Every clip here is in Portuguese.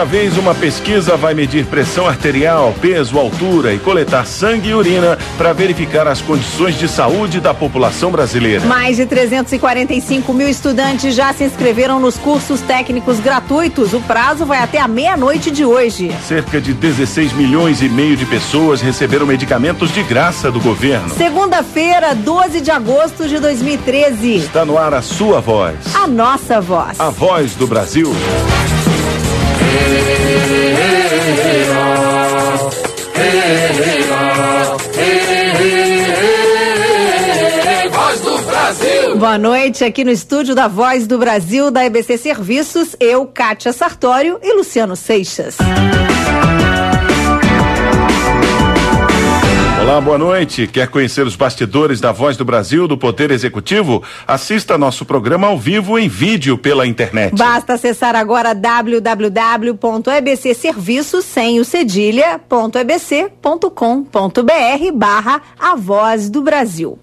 Primeira vez, uma pesquisa vai medir pressão arterial, peso, altura e coletar sangue e urina para verificar as condições de saúde da população brasileira. Mais de 345 mil estudantes já se inscreveram nos cursos técnicos gratuitos. O prazo vai até a meia-noite de hoje. Cerca de 16 milhões e meio de pessoas receberam medicamentos de graça do governo. Segunda-feira, 12 de agosto de 2013. Está no ar a sua voz. A nossa voz. A voz do Brasil. Voz do Brasil. Boa noite, aqui no estúdio da Voz do Brasil, da EBC Serviços, eu, Kátia Sartório e Luciano Seixas. Olá, boa noite. Quer conhecer os bastidores da Voz do Brasil, do Poder Executivo? Assista nosso programa ao vivo em vídeo pela internet. Basta acessar agora www.ebcserviços, sem o cedilha.ebc.com.br/A Voz do Brasil.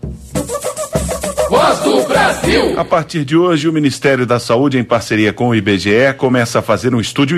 Voz do Brasil. A partir de hoje, o Ministério da Saúde, em parceria com o IBGE, começa a fazer um estudo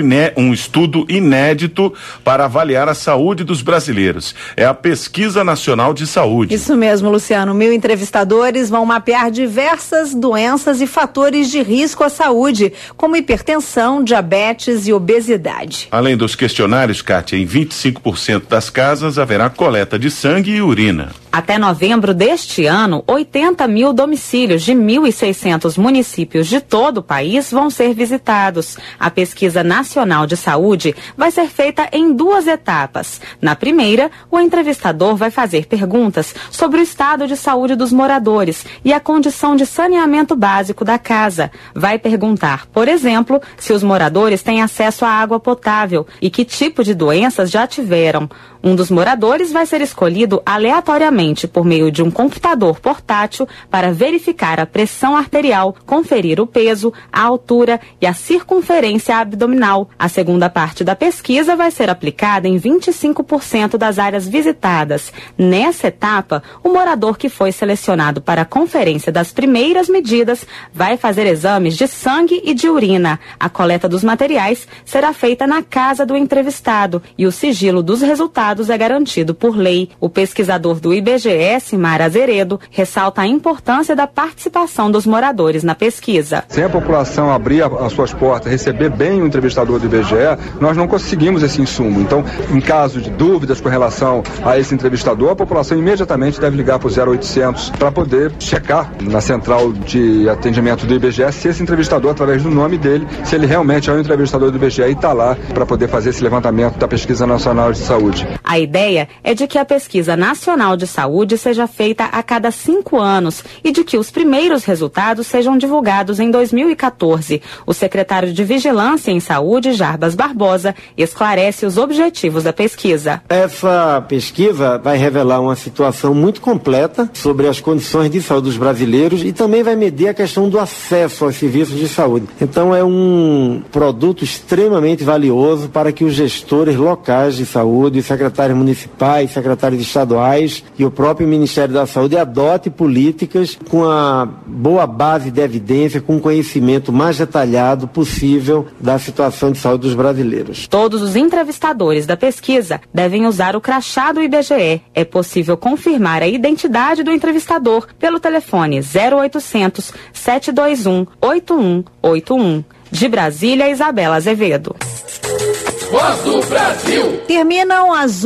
inédito para avaliar a saúde dos brasileiros. É a Pesquisa Nacional de Saúde. Isso mesmo, Luciano. 1.000 entrevistadores vão mapear diversas doenças e fatores de risco à saúde, como hipertensão, diabetes e obesidade. Além dos questionários, Kátia, em 25% das casas haverá coleta de sangue e urina. Até novembro deste ano, 80 mil domicílios de 1.600 municípios de todo o país vão ser visitados. A Pesquisa Nacional de Saúde vai ser feita em 2 etapas. Na primeira, o entrevistador vai fazer perguntas sobre o estado de saúde dos moradores e a condição de saneamento básico da casa. Vai perguntar, por exemplo, se os moradores têm acesso à água potável e que tipo de doenças já tiveram. Um dos moradores vai ser escolhido aleatoriamente por meio de um computador portátil para verificar a pressão arterial, conferir o peso, a altura e a circunferência abdominal. A segunda parte da pesquisa vai ser aplicada em 25% das áreas visitadas. Nessa etapa, o morador que foi selecionado para a conferência das primeiras medidas vai fazer exames de sangue e de urina. A coleta dos materiais será feita na casa do entrevistado e o sigilo dos resultados é garantido por lei. O pesquisador do IBGE, Simar Azeredo, ressalta a importância da participação dos moradores na pesquisa. Sem a população abrir as suas portas, receber bem o entrevistador do IBGE, nós não conseguimos esse insumo. Então, em caso de dúvidas com relação a esse entrevistador, a população imediatamente deve ligar para o 0800 para poder checar na central de atendimento do IBGE se esse entrevistador, através do nome dele, se ele realmente é o entrevistador do IBGE e está lá para poder fazer esse levantamento da Pesquisa Nacional de Saúde. A ideia é de que a Pesquisa Nacional de Saúde seja feita a cada 5 anos e de que os primeiros resultados sejam divulgados em 2014. O secretário de Vigilância em Saúde, Jarbas Barbosa, esclarece os objetivos da pesquisa. Essa pesquisa vai revelar uma situação muito completa sobre as condições de saúde dos brasileiros e também vai medir a questão do acesso aos serviços de saúde. Então é um produto extremamente valioso para que os gestores locais de saúde, os secretários municipais, secretários estaduais e o próprio Ministério da Saúde adote políticas com a boa base de evidência, com o conhecimento mais detalhado possível da situação de saúde dos brasileiros. Todos os entrevistadores da pesquisa devem usar o crachá do IBGE. É possível confirmar a identidade do entrevistador pelo telefone 0800 721 8181. De Brasília, Isabela Azevedo. Voz do Brasil. Terminam às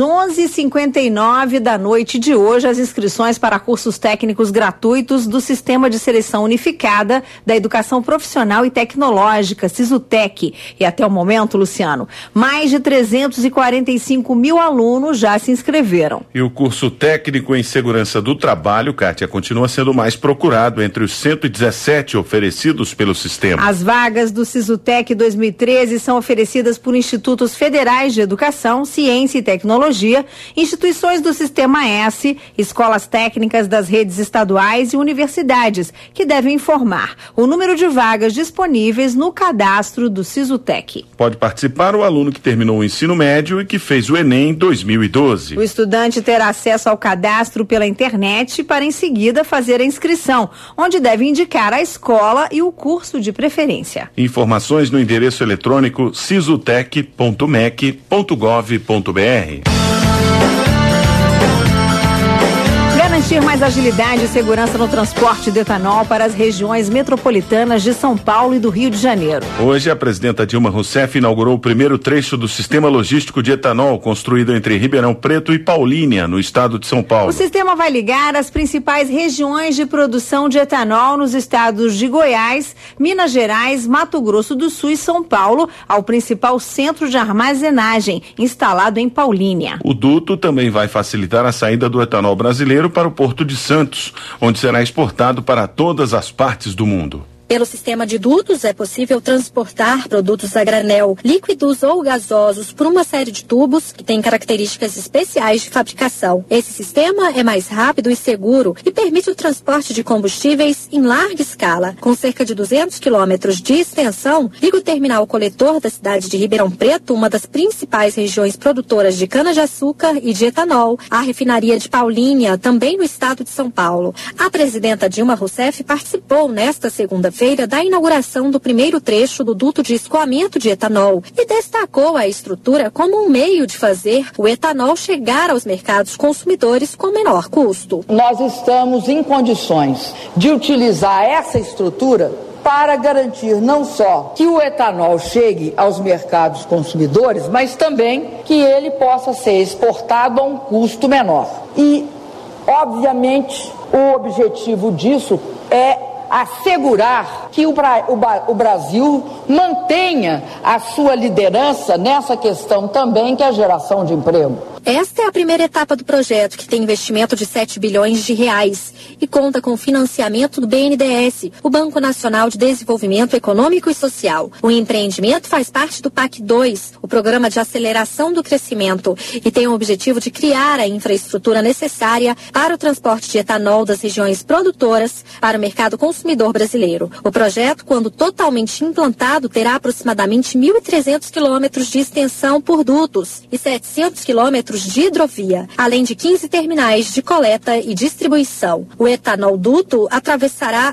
11h59 da noite de hoje as inscrições para cursos técnicos gratuitos do Sistema de Seleção Unificada da Educação Profissional e Tecnológica, SISUTEC. E até o momento, Luciano, mais de 345 mil alunos já se inscreveram. E o curso técnico em segurança do trabalho, Kátia, continua sendo mais procurado entre os 117 oferecidos pelo sistema. As vagas do SISUTEC 2013 são oferecidas por institutos federais de educação, ciência e tecnologia, instituições do Sistema S, escolas técnicas das redes estaduais e universidades, que devem informar o número de vagas disponíveis no cadastro do Sisutec. Pode participar o aluno que terminou o ensino médio e que fez o Enem 2012. O estudante terá acesso ao cadastro pela internet para em seguida fazer a inscrição, onde deve indicar a escola e o curso de preferência. Informações no endereço eletrônico sisutec.mec.gov.br. Garantir mais agilidade e segurança no transporte de etanol para as regiões metropolitanas de São Paulo e do Rio de Janeiro. Hoje, a presidenta Dilma Rousseff inaugurou o primeiro trecho do sistema logístico de etanol construído entre Ribeirão Preto e Paulínia, no estado de São Paulo. O sistema vai ligar as principais regiões de produção de etanol nos estados de Goiás, Minas Gerais, Mato Grosso do Sul e São Paulo ao principal centro de armazenagem, instalado em Paulínia. O duto também vai facilitar a saída do etanol brasileiro para o Porto de Santos, onde será exportado para todas as partes do mundo. Pelo sistema de dutos, é possível transportar produtos a granel, líquidos ou gasosos por uma série de tubos que têm características especiais de fabricação. Esse sistema é mais rápido e seguro e permite o transporte de combustíveis em larga escala. Com cerca de 200 quilômetros de extensão, liga o terminal coletor da cidade de Ribeirão Preto, uma das principais regiões produtoras de cana-de-açúcar e de etanol, à refinaria de Paulínia, também no estado de São Paulo. A presidenta Dilma Rousseff participou nesta segunda-feira da inauguração do primeiro trecho do duto de escoamento de etanol e destacou a estrutura como um meio de fazer o etanol chegar aos mercados consumidores com menor custo. Nós estamos em condições de utilizar essa estrutura para garantir não só que o etanol chegue aos mercados consumidores, mas também que ele possa ser exportado a um custo menor. E, obviamente, o objetivo disso é assegurar que o Brasil mantenha a sua liderança nessa questão também, que é a geração de emprego. Esta é a primeira etapa do projeto, que tem investimento de 7 bilhões de reais e conta com financiamento do BNDES, o Banco Nacional de Desenvolvimento Econômico e Social. O empreendimento faz parte do PAC 2, o Programa de Aceleração do Crescimento, e tem o objetivo de criar a infraestrutura necessária para o transporte de etanol das regiões produtoras para o mercado consumidor brasileiro. O projeto, quando totalmente implantado, terá aproximadamente 1.300 quilômetros de extensão por dutos e 700 quilômetros de hidrovia, além de 15 terminais de coleta e distribuição. O etanol duto atravessará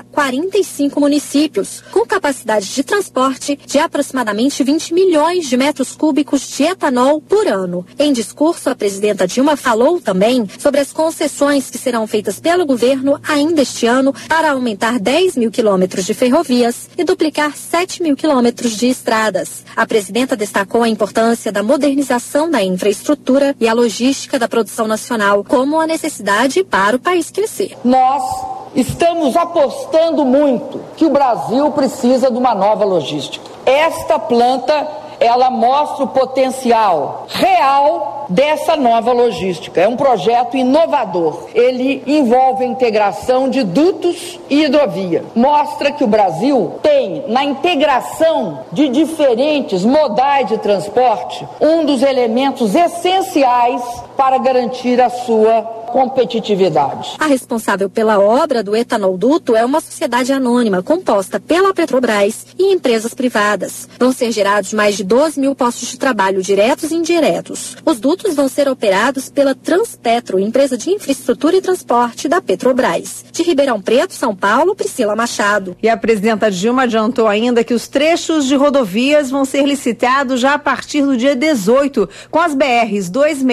45 municípios, com capacidade de transporte de aproximadamente 20 milhões de metros cúbicos de etanol por ano. Em discurso, a presidenta Dilma falou também sobre as concessões que serão feitas pelo governo ainda este ano para aumentar 10 mil quilômetros de ferrovias e duplicar 7 mil quilômetros de estradas. A presidenta destacou a importância da modernização da infraestrutura e a logística da produção nacional como a necessidade para o país crescer. Nós estamos apostando muito que o Brasil precisa de uma nova logística. Esta planta, ela mostra o potencial real dessa nova logística. É um projeto inovador. Ele envolve a integração de dutos e hidrovia. Mostra que o Brasil tem, na integração de diferentes modais de transporte, um dos elementos essenciais para garantir a sua competitividade. A responsável pela obra do etanol duto é uma sociedade anônima composta pela Petrobras e empresas privadas. Vão ser gerados mais de 12 mil postos de trabalho diretos e indiretos. Os dutos vão ser operados pela Transpetro, empresa de infraestrutura e transporte da Petrobras. De Ribeirão Preto, São Paulo, Priscila Machado. E a presidenta Dilma adiantou ainda que os trechos de rodovias vão ser licitados já a partir do dia 18, com as BRs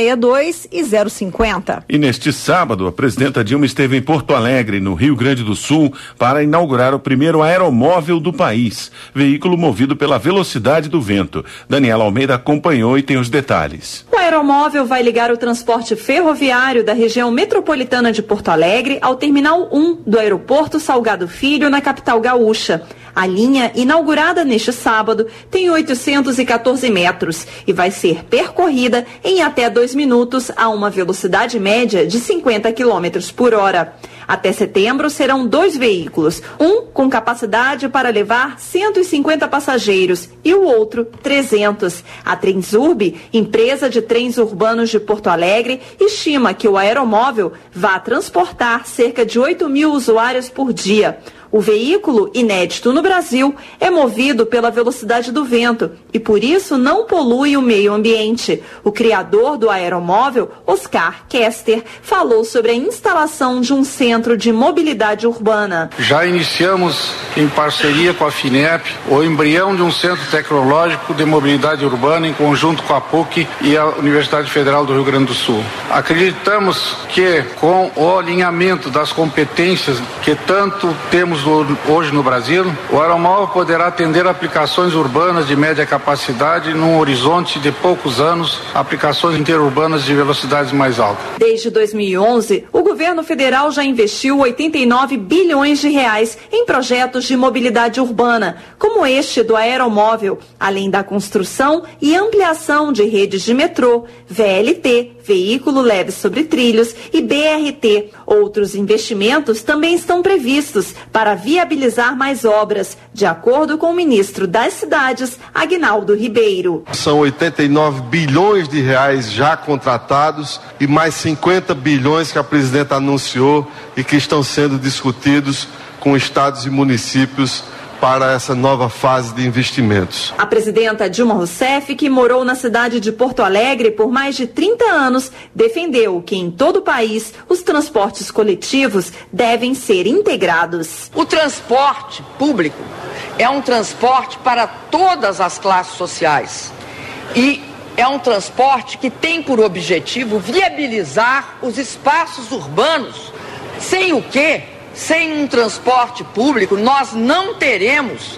262 e 050. E neste sábado, a presidenta Dilma esteve em Porto Alegre, no Rio Grande do Sul, para inaugurar o primeiro aeromóvel do país, veículo movido pela velocidade do vento. Daniela Almeida acompanhou e tem os detalhes. O aeromóvel vai ligar o transporte ferroviário da região metropolitana de Porto Alegre ao Terminal 1 do Aeroporto Salgado Filho, na capital gaúcha. A linha, inaugurada neste sábado, tem 814 metros e vai ser percorrida em até 2 minutos a uma velocidade média de 50 km por hora. Até setembro serão 2 veículos, um com capacidade para levar 150 passageiros e o outro 300. A Transurb, empresa de trens urbanos de Porto Alegre, estima que o aeromóvel vá transportar cerca de 8.000 usuários por dia. O veículo, inédito no Brasil, é movido pela velocidade do vento e, por isso, não polui o meio ambiente. O criador do aeromóvel, Oscar Kester, falou sobre a instalação de um centro de mobilidade urbana. Já iniciamos, em parceria com a FINEP, o embrião de um centro tecnológico de mobilidade urbana em conjunto com a PUC e a Universidade Federal do Rio Grande do Sul. Acreditamos que, com o alinhamento das competências que tanto temos hoje no Brasil, o aeromóvel poderá atender aplicações urbanas de média capacidade num horizonte de poucos anos, aplicações interurbanas de velocidades mais altas. Desde 2011, o governo federal já investiu 89 bilhões de reais em projetos de mobilidade urbana, como este do aeromóvel, além da construção e ampliação de redes de metrô, VLT, veículo leve sobre trilhos, e BRT. Outros investimentos também estão previstos para viabilizar mais obras, de acordo com o ministro das Cidades, Aguinaldo Ribeiro. São 89 bilhões de reais já contratados e mais 50 bilhões que a presidenta anunciou e que estão sendo discutidos com estados e municípios para essa nova fase de investimentos. A presidenta Dilma Rousseff, que morou na cidade de Porto Alegre por mais de 30 anos, defendeu que em todo o país os transportes coletivos devem ser integrados. O transporte público é um transporte para todas as classes sociais e é um transporte que tem por objetivo viabilizar os espaços urbanos, sem o quê? Sem um transporte público, nós não teremos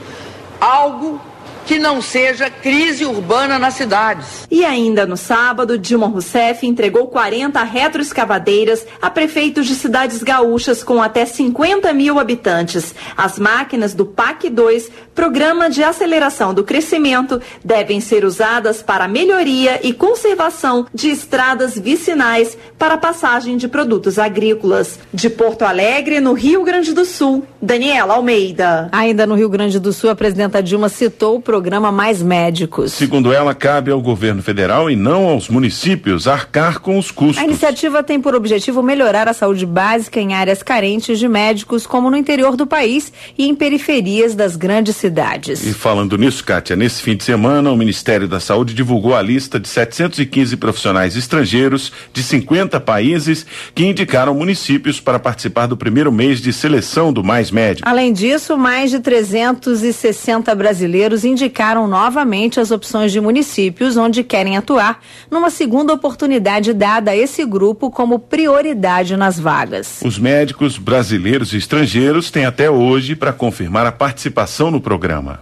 algo que não seja crise urbana nas cidades. E ainda no sábado, Dilma Rousseff entregou 40 retroescavadeiras a prefeitos de cidades gaúchas com até 50 mil habitantes. As máquinas do PAC 2, Programa de Aceleração do Crescimento, devem ser usadas para melhoria e conservação de estradas vicinais para passagem de produtos agrícolas. De Porto Alegre, no Rio Grande do Sul, Daniela Almeida. Ainda no Rio Grande do Sul, a presidenta Dilma citou o programa Mais Médicos. Segundo ela, cabe ao governo federal e não aos municípios arcar com os custos. A iniciativa tem por objetivo melhorar a saúde básica em áreas carentes de médicos, como no interior do país e em periferias das grandes cidades. E falando nisso, Kátia, nesse fim de semana, o Ministério da Saúde divulgou a lista de 715 profissionais estrangeiros de 50 países que indicaram municípios para participar do primeiro mês de seleção do Mais Médicos. Além disso, mais de 360 brasileiros indicaram novamente as opções de municípios onde querem atuar, numa segunda oportunidade dada a esse grupo como prioridade nas vagas. Os médicos brasileiros e estrangeiros têm até hoje para confirmar a participação no programa.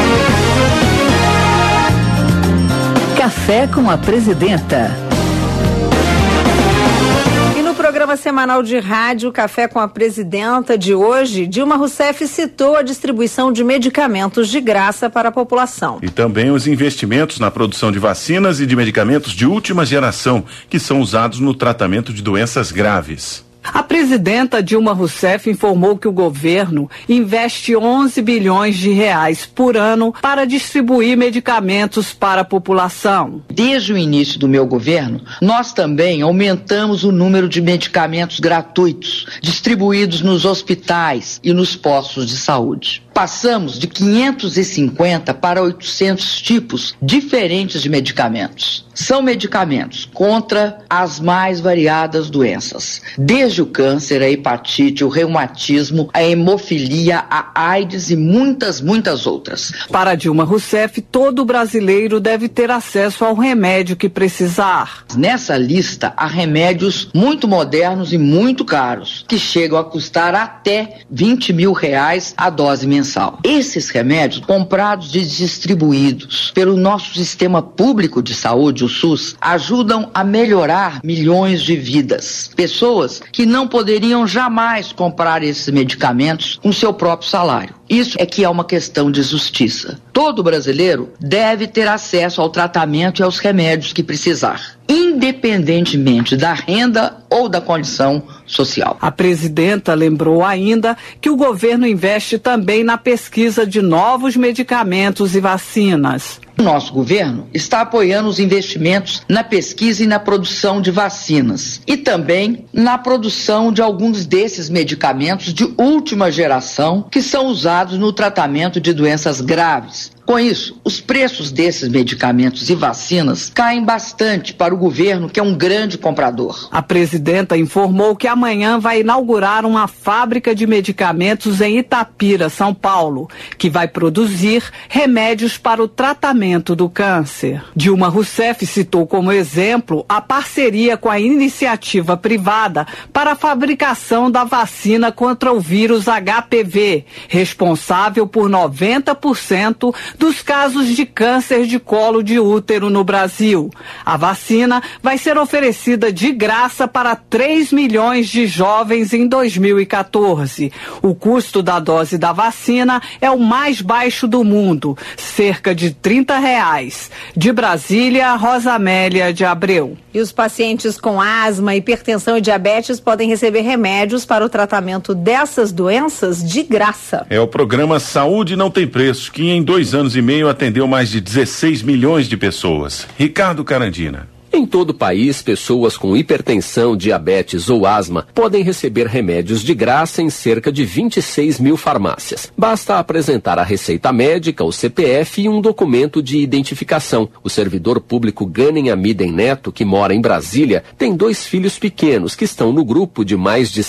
Café com a Presidenta. No programa semanal de rádio Café com a Presidenta de hoje, Dilma Rousseff citou a distribuição de medicamentos de graça para a população. E também os investimentos na produção de vacinas e de medicamentos de última geração, que são usados no tratamento de doenças graves. A presidenta Dilma Rousseff informou que o governo investe 11 bilhões de reais por ano para distribuir medicamentos para a população. Desde o início do meu governo, nós também aumentamos o número de medicamentos gratuitos distribuídos nos hospitais e nos postos de saúde. Passamos de 550 para 800 tipos diferentes de medicamentos. São medicamentos contra as mais variadas doenças, desde o câncer, a hepatite, o reumatismo, a hemofilia, a AIDS e muitas outras. Para Dilma Rousseff, todo brasileiro deve ter acesso ao remédio que precisar. Nessa lista há remédios muito modernos e muito caros, que chegam a custar até 20 mil reais a dose mensal. Esses remédios, comprados e distribuídos pelo nosso sistema público de saúde, o SUS, ajudam a melhorar milhões de vidas. Pessoas que não poderiam jamais comprar esses medicamentos com seu próprio salário. Isso é que é uma questão de justiça. Todo brasileiro deve ter acesso ao tratamento e aos remédios que precisar. independentemente da renda ou da condição social. A presidenta lembrou ainda que o governo investe também na pesquisa de novos medicamentos e vacinas. O nosso governo está apoiando os investimentos na pesquisa e na produção de vacinas e também na produção de alguns desses medicamentos de última geração que são usados no tratamento de doenças graves. Com isso, os preços desses medicamentos e vacinas caem bastante para o governo, que é um grande comprador. A presidenta informou que amanhã vai inaugurar uma fábrica de medicamentos em Itapira, São Paulo, que vai produzir remédios para o tratamento do câncer. Dilma Rousseff citou como exemplo a parceria com a iniciativa privada para a fabricação da vacina contra o vírus HPV, responsável por 90% dos casos de câncer de colo de útero no Brasil. A vacina vai ser oferecida de graça para 3 milhões de jovens em 2014. O custo da dose da vacina é o mais baixo do mundo, cerca de R$30. De Brasília, Rosamélia de Abreu. E os pacientes com asma, hipertensão e diabetes podem receber remédios para o tratamento dessas doenças de graça. É o programa Saúde Não Tem Preço, que em 2 anos e meio atendeu mais de 16 milhões de pessoas. Ricardo Carandina. Em todo o país, pessoas com hipertensão, diabetes ou asma podem receber remédios de graça em cerca de 26 mil farmácias. Basta apresentar a receita médica, o CPF e um documento de identificação. O servidor público Ghanem Amiden Neto, que mora em Brasília, tem 2 filhos pequenos que estão no grupo de mais de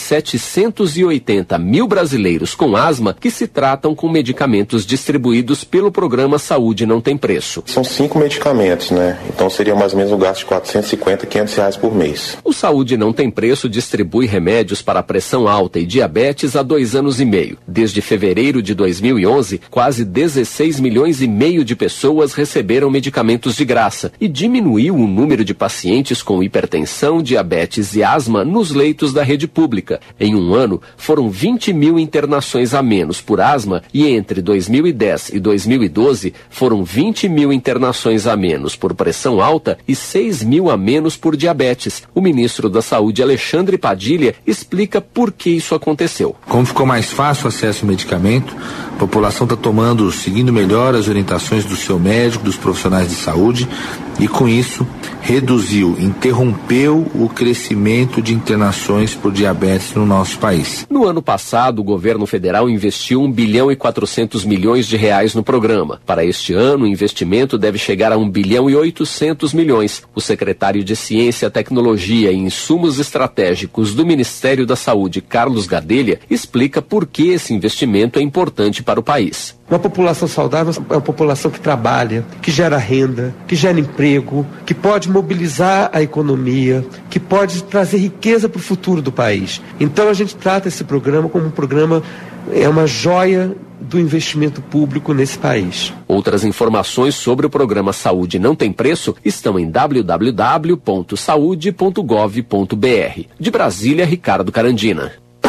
780 mil brasileiros com asma que se tratam com medicamentos distribuídos pelo programa Saúde Não Tem Preço. São 5 medicamentos, né? Então seria mais ou menos um gasto de R$450, R$500 por mês. O Saúde Não Tem Preço distribui remédios para pressão alta e diabetes há 2 anos e meio. Desde fevereiro de 2011, quase 16 milhões e meio de pessoas receberam medicamentos de graça e diminuiu o número de pacientes com hipertensão, diabetes e asma nos leitos da rede pública. Em um ano, foram 20 mil internações a menos por asma e entre 2010 e 2012 foram 20 mil internações a menos por pressão alta e 6 mil a menos por diabetes. O ministro da Saúde, Alexandre Padilha, explica por que isso aconteceu. Como ficou mais fácil o acesso ao medicamento, a população está seguindo melhor as orientações do seu médico, dos profissionais de saúde, e com isso interrompeu o crescimento de internações por diabetes no nosso país. No ano passado, o governo federal investiu R$1 bilhão e 400 milhões de reais no programa. Para este ano, o investimento deve chegar a R$1 bilhão e 800 milhões. O secretário de Ciência, Tecnologia e Insumos Estratégicos do Ministério da Saúde, Carlos Gadelha, explica por que esse investimento é importante para o país. Uma população saudável é uma população que trabalha, que gera renda, que gera emprego, que pode mobilizar a economia, que pode trazer riqueza para o futuro do país. Então a gente trata esse programa como um programa, é uma joia do investimento público nesse país. Outras informações sobre o programa Saúde Não Tem Preço estão em www.saude.gov.br. De Brasília, Ricardo Carandina.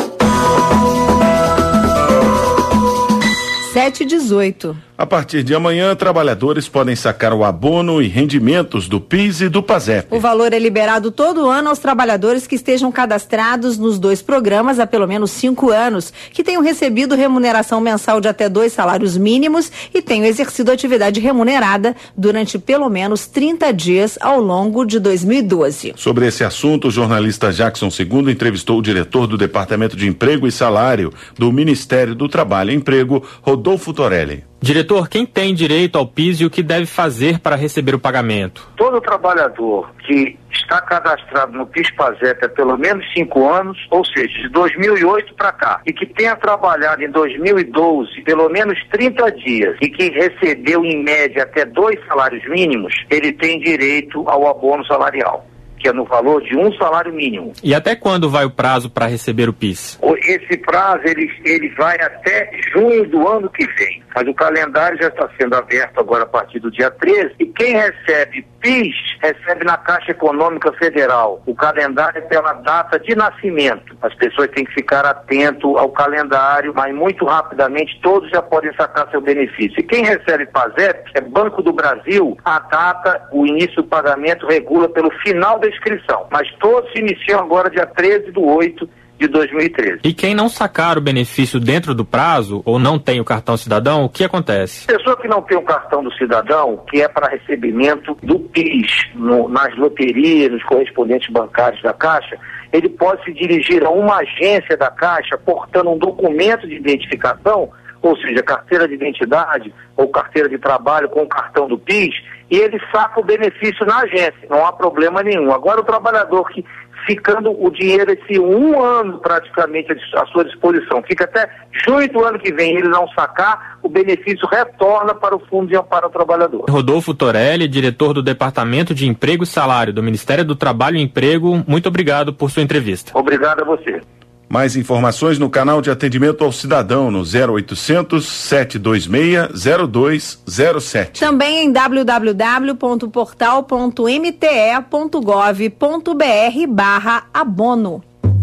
7h18. A partir de amanhã, trabalhadores podem sacar o abono e rendimentos do PIS e do PASEP. O valor é liberado todo ano aos trabalhadores que estejam cadastrados nos 2 programas há pelo menos 5 anos, que tenham recebido remuneração mensal de até 2 salários mínimos e tenham exercido atividade remunerada durante pelo menos 30 dias ao longo de 2012. Sobre esse assunto, o jornalista Jackson II entrevistou o diretor do Departamento de Emprego e Salário do Ministério do Trabalho e Emprego, Rodolfo Torelli. Diretor, quem tem direito ao PIS e o que deve fazer para receber o pagamento? Todo trabalhador que está cadastrado no PIS/PASEP há pelo menos 5 anos, ou seja, de 2008 para cá, e que tenha trabalhado em 2012 pelo menos 30 dias e que recebeu em média até 2 salários mínimos, ele tem direito ao abono salarial, que é no valor de 1 salário mínimo. E até quando vai o prazo para receber o PIS? Esse prazo ele vai até junho do ano que vem, mas o calendário já está sendo aberto agora a partir do dia 13, e quem recebe PIS recebe na Caixa Econômica Federal. O calendário é pela data de nascimento. As pessoas têm que ficar atento ao calendário, mas muito rapidamente todos já podem sacar seu benefício. E quem recebe PASEP é Banco do Brasil. A data, o início do pagamento regula pelo final da inscrição. Mas todos se iniciam agora dia 13/8 de 2013. E quem não sacar o benefício dentro do prazo ou não tem o cartão cidadão, o que acontece? Pessoa que não tem o cartão do cidadão, que é para recebimento do PIS, nas loterias, nos correspondentes bancários da Caixa, ele pode se dirigir a uma agência da Caixa portando um documento de identificação, ou seja, carteira de identidade ou carteira de trabalho com o cartão do PIS, e ele saca o benefício na agência. Não há problema nenhum. Agora o trabalhador que ficando o dinheiro esse 1 ano praticamente à sua disposição, fica até junho do ano que vem, ele não sacar, o benefício retorna para o Fundo de Amparo ao Trabalhador. Rodolfo Torelli, diretor do Departamento de Emprego e Salário do Ministério do Trabalho e Emprego, muito obrigado por sua entrevista. Obrigado a você. Mais informações no canal de atendimento ao cidadão no 0800 726 0207. Também em www.portal.mte.gov.br/abono.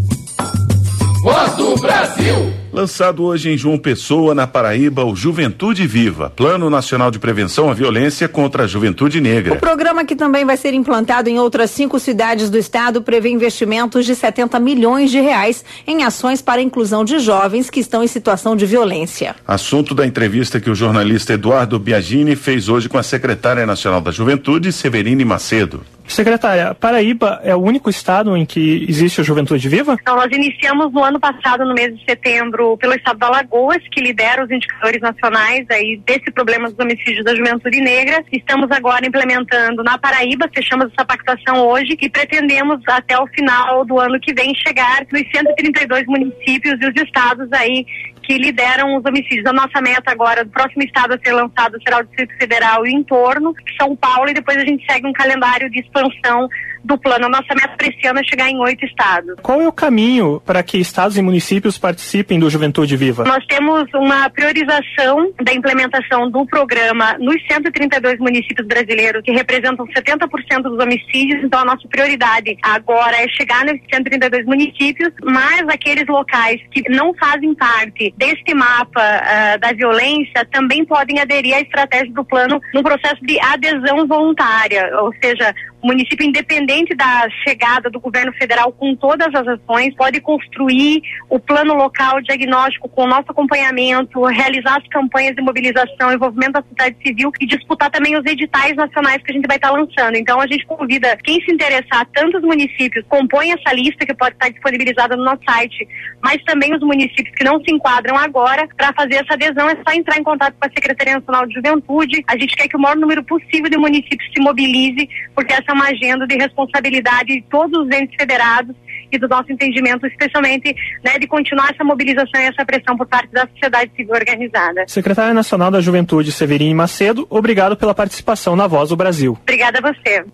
Voz do Brasil. Lançado hoje em João Pessoa, na Paraíba, o Juventude Viva, Plano Nacional de Prevenção à Violência contra a Juventude Negra. O programa, que também vai ser implantado em outras 5 cidades do estado, prevê investimentos de 70 milhões de reais em ações para a inclusão de jovens que estão em situação de violência. Assunto da entrevista que o jornalista Eduardo Biagini fez hoje com a secretária nacional da Juventude, Severine Macedo. Secretária, a Paraíba é o único estado em que existe a Juventude Viva? Então, nós iniciamos no ano passado, no mês de setembro, pelo estado do Alagoas, que lidera os indicadores nacionais aí desse problema dos homicídios da juventude negra. Estamos agora implementando na Paraíba, fechamos essa pactuação hoje e pretendemos até o final do ano que vem chegar nos 132 municípios e os estados aí que lideram os homicídios. A nossa meta agora, do próximo estado a ser lançado, será o Distrito Federal e o entorno, São Paulo, e depois a gente segue um calendário de expansão do plano. A nossa meta para esse ano é chegar em 8 estados. Qual é o caminho para que estados e municípios participem do Juventude Viva? Nós temos uma priorização da implementação do programa nos 132 municípios brasileiros, que representam 70% dos homicídios. Então a nossa prioridade agora é chegar nos 132 municípios, mas aqueles locais que não fazem parte deste mapa da violência também podem aderir à estratégia do plano no processo de adesão voluntária, ou seja, o município, independente da chegada do governo federal com todas as ações, pode construir o plano local diagnóstico com o nosso acompanhamento, realizar as campanhas de mobilização, envolvimento da sociedade civil e disputar também os editais nacionais que a gente vai estar lançando. Então a gente convida quem se interessar, tanto os municípios, compõem essa lista que pode estar disponibilizada no nosso site, mas também os municípios que não se enquadram agora, para fazer essa adesão é só entrar em contato com a Secretaria Nacional de Juventude. A gente quer que o maior número possível de municípios se mobilize, porque essa é uma agenda de responsabilidade de todos os entes federados e do nosso entendimento, especialmente, né, de continuar essa mobilização e essa pressão por parte da sociedade civil organizada. Secretária Nacional da Juventude, Severine Macedo, obrigado pela participação na Voz do Brasil. Obrigada a você.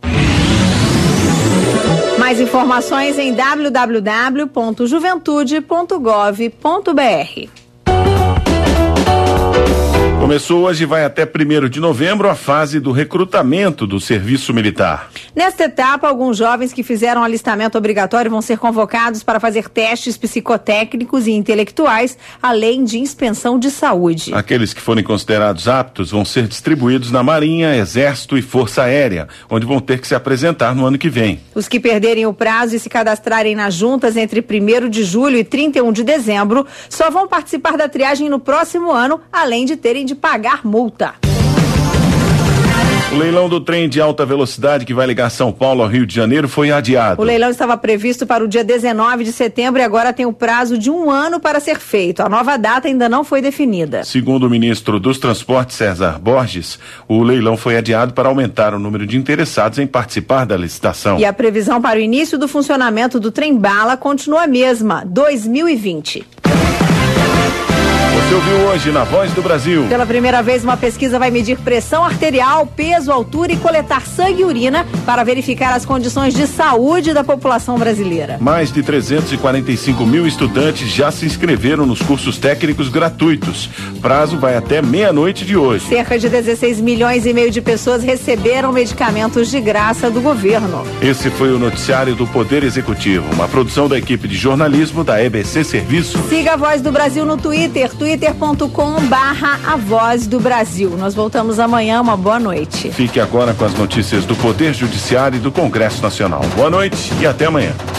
Mais informações em www.juventude.gov.br. Começou hoje e vai até 1º de novembro a fase do recrutamento do serviço militar. Nesta etapa, alguns jovens que fizeram alistamento obrigatório vão ser convocados para fazer testes psicotécnicos e intelectuais, além de inspeção de saúde. Aqueles que forem considerados aptos vão ser distribuídos na Marinha, Exército e Força Aérea, onde vão ter que se apresentar no ano que vem. Os que perderem o prazo e se cadastrarem nas juntas entre 1º de julho e 31 de dezembro só vão participar da triagem no próximo ano, além de terem de pagar multa. O leilão do trem de alta velocidade que vai ligar São Paulo ao Rio de Janeiro foi adiado. O leilão estava previsto para o dia 19 de setembro e agora tem o prazo de 1 ano para ser feito. A nova data ainda não foi definida. Segundo o ministro dos Transportes, César Borges, o leilão foi adiado para aumentar o número de interessados em participar da licitação. E a previsão para o início do funcionamento do trem-bala continua a mesma, 2020. Você ouviu hoje na Voz do Brasil. Pela primeira vez, uma pesquisa vai medir pressão arterial, peso, altura e coletar sangue e urina para verificar as condições de saúde da população brasileira. Mais de 345 mil estudantes já se inscreveram nos cursos técnicos gratuitos. Prazo vai até meia-noite de hoje. Cerca de 16 milhões e meio de pessoas receberam medicamentos de graça do governo. Esse foi o noticiário do Poder Executivo, uma produção da equipe de jornalismo da EBC Serviço. Siga a Voz do Brasil no Twitter, twitter.com/A Voz do Brasil. Nós voltamos amanhã, uma boa noite. Fique agora com as notícias do Poder Judiciário e do Congresso Nacional. Boa noite e até amanhã.